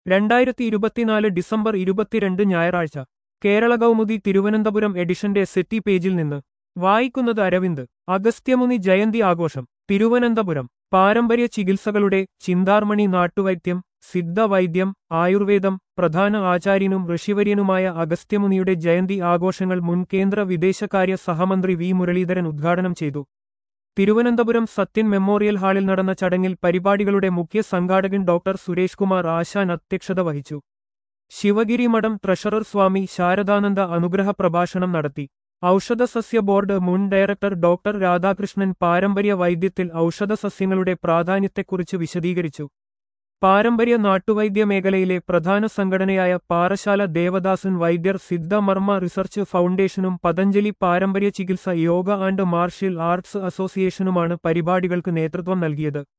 2024 December 22 ഞായറാഴ്ച കേരള കൗമുദി തിരുവനന്തപുരം എഡിഷന്റെ settee പേജിൽ നിന്ന് വായിക്കുന്നത് അരവിന്ദ്. അഗസ്ത്യമുനി ജയന്തി ആഘോഷം തിരുവനന്തപുരം. പാരമ്പര്യ ചികിത്സകളുടെ ചിന്താർമണി നാട്ടുവൈദ്യം, സിദ്ധവൈദ്യം, ആയുർവേദം പ്രധാന ആചാര്യനും ഋഷിവര്യനുമായ അഗസ്ത്യമുനിയുടെ ജയന്തി ആഘോഷങ്ങൾ മുൻ കേന്ദ്ര വിദേശകാര്യ സഹമന്ത്രി വി മുരളീധരൻ ഉദ്ഘാടനം ചെയ്തു. തിരുവനന്തപുരം സത്യൻ മെമ്മോറിയൽ ഹാളിൽ നടന്ന ചടങ്ങിൽ പരിപാടികളുടെ മുഖ്യ സംഘാടകൻ ഡോക്ടർ സുരേഷ് കുമാർ ആശാൻ അധ്യക്ഷത വഹിച്ചു. ശിവഗിരി മഠം ട്രഷറർ സ്വാമി ശാരദാനന്ദ അനുഗ്രഹ പ്രഭാഷണം നടത്തി. ഔഷധസസ്യ ബോർഡ് മുൻ ഡയറക്ടർ ഡോക്ടർ രാധാകൃഷ്ണൻ പാരമ്പര്യ വൈദ്യത്തിൽ ഔഷധസസ്യങ്ങളുടെ പ്രാധാന്യത്തെക്കുറിച്ച് വിശദീകരിച്ചു. പാരമ്പര്യ നാട്ടുവൈദ്യ മേഖലയിലെ പ്രധാന സംഘടനയായ പാറശാല ദേവദാസൻ വൈദ്യർ സിദ്ധമർമ്മ റിസർച്ച് ഫൗണ്ടേഷനും പതഞ്ജലി പാരമ്പര്യ ചികിത്സ യോഗ ആൻഡ് മാർഷ്യൽ ആർട്സ് അസോസിയേഷനുമാണ് പരിപാടികൾക്ക് നേതൃത്വം നൽകിയത്.